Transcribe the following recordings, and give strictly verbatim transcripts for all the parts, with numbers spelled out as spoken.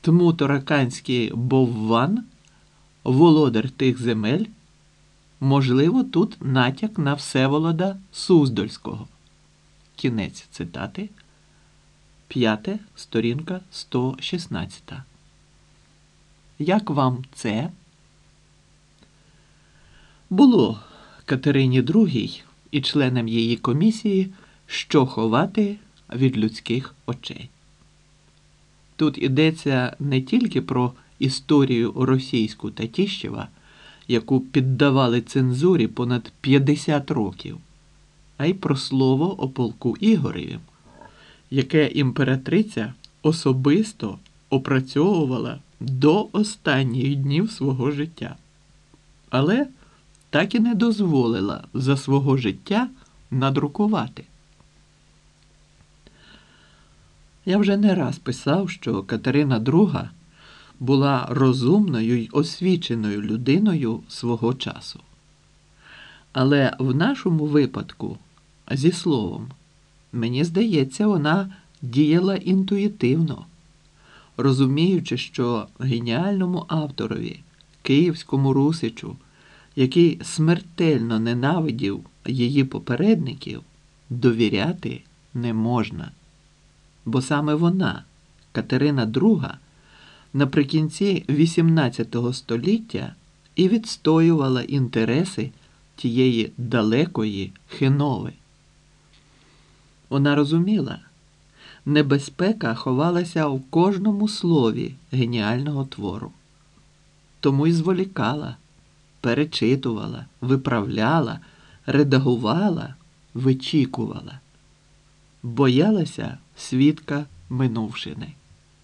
тмутараканський бовван, володар тих земель, можливо, тут натяк на Всеволода Суздальського. Кінець цитати. П'яте, сторінка сто шістнадцять. Як вам це? Було Катерині другій і членам її комісії що ховати від людських очей. Тут йдеться не тільки про історію російську Татіщева, яку піддавали цензурі понад п'ятдесят років, а й про слово о полку Ігоревім, яке імператриця особисто опрацьовувала до останніх днів свого життя. Але так і не дозволила за свого життя надрукувати. Я вже не раз писав, що Катерина друга була розумною й освіченою людиною свого часу. Але в нашому випадку, зі словом, мені здається, вона діяла інтуїтивно, розуміючи, що геніальному авторові, київському Русичу, який смертельно ненавидів її попередників, довіряти не можна. Бо саме вона, Катерина друга, наприкінці вісімнадцятого століття і відстоювала інтереси тієї далекої Хинови. Вона розуміла, небезпека ховалася в кожному слові геніального твору. Тому й зволікала, перечитувала, виправляла, редагувала, вичікувала. Боялася свідка минувшини.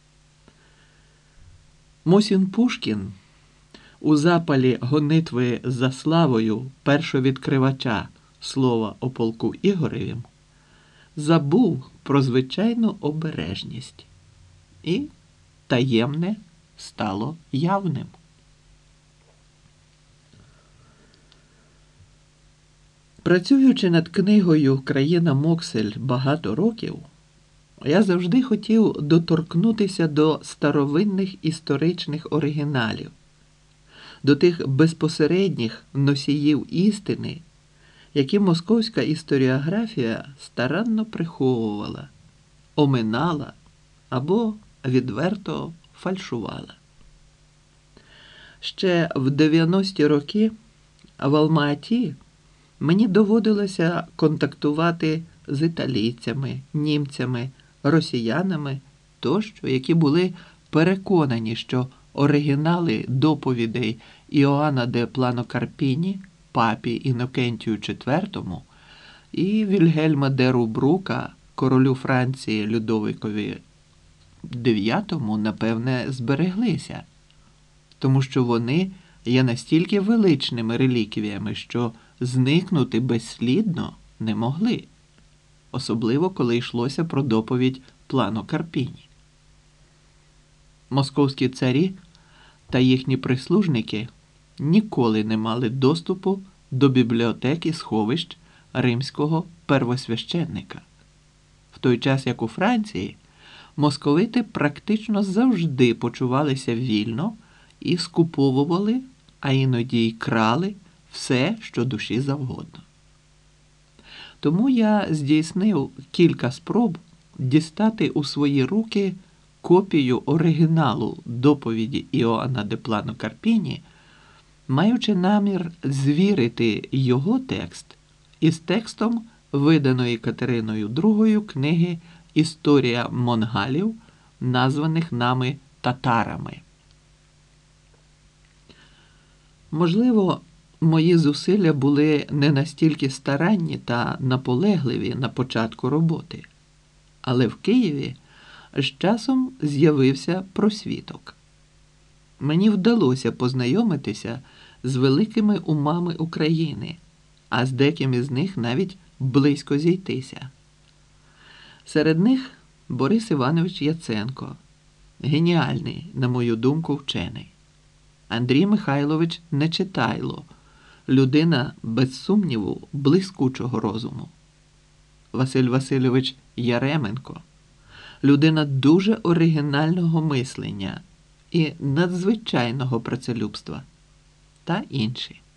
Мосін Пушкін у запалі гонитви за славою першовідкривача слова о полку Ігоревім забув про звичайну обережність. І таємне стало явним. Працюючи над книгою «Країна Моксель» багато років, я завжди хотів доторкнутися до старовинних історичних оригіналів, до тих безпосередніх носіїв істини, які московська історіографія старанно приховувала, оминала або відверто фальшувала. Ще в дев'яності роки в Алма-Аті мені доводилося контактувати з італійцями, німцями, росіянами тощо, які були переконані, що оригінали доповідей Іоанна де Плано Карпіні, папі Інокентію четвертому, і Вільгельма де Рубрука, королю Франції Людовикові дев'ятому, напевне, збереглися, тому що вони є настільки величними реліквіями, що зникнути безслідно не могли, особливо коли йшлося про доповідь Плано Карпіні. Московські царі та їхні прислужники ніколи не мали доступу до бібліотек і сховищ римського первосвященника, в той час як у Франції московити практично завжди почувалися вільно і скуповували, а іноді й крали все, що душі завгодно. Тому я здійснив кілька спроб дістати у свої руки копію оригіналу доповіді Іоанна де Плано Карпіні, маючи намір звірити його текст із текстом виданої Катериною другою книги «Історія монгалів», названих нами татарами. Можливо, мої зусилля були не настільки старанні та наполегливі на початку роботи, але в Києві з часом з'явився просвіток. Мені вдалося познайомитися з великими умами України, а з деким з них навіть близько зійтися. Серед них Борис Іванович Яценко, геніальний, на мою думку, вчений. Андрій Михайлович Нечитайло, людина, без сумніву, блискучого розуму. Василь Васильович Яременко, людина дуже оригінального мислення і надзвичайного працелюбства та інші.